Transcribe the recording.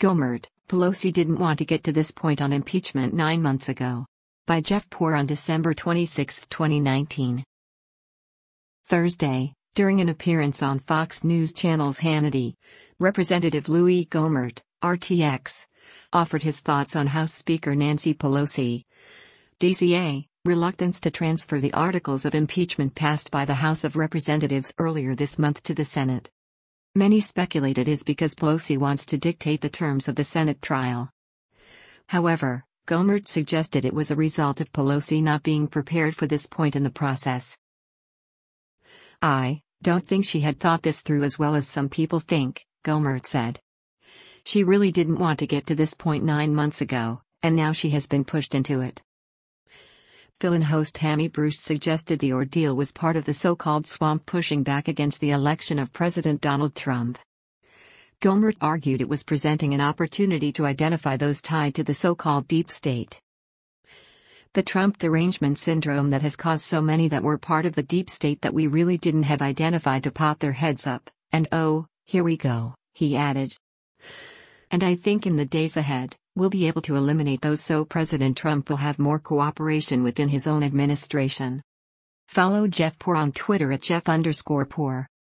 Gohmert, Pelosi didn't want to get to this point on impeachment 9 months ago. By Jeff Poor on December 26, 2019. Thursday, during an appearance on Fox News Channel's Hannity, Representative Louis Gohmert, RTX, offered his thoughts on House Speaker Nancy Pelosi, DCA, reluctance to transfer the articles of impeachment passed by the House of Representatives earlier this month to the Senate. Many speculate it is because Pelosi wants to dictate the terms of the Senate trial. However, Gohmert suggested it was a result of Pelosi not being prepared for this point in the process. "I don't think she had thought this through as well as some people think," Gohmert said. "She really didn't want to get to this point 9 months ago, and now she has been pushed into it." Fill-in host Tammy Bruce suggested the ordeal was part of the so-called swamp pushing back against the election of President Donald Trump. Gohmert argued it was presenting an opportunity to identify those tied to the so-called deep state. "The Trump derangement syndrome that has caused so many that were part of the deep state that we really didn't have identified to pop their heads up, and oh, here we go," he added. "And I think in the days ahead, we'll be able to eliminate those so President Trump will have more cooperation within his own administration." Follow Jeff Poor on Twitter at Jeff_Poor.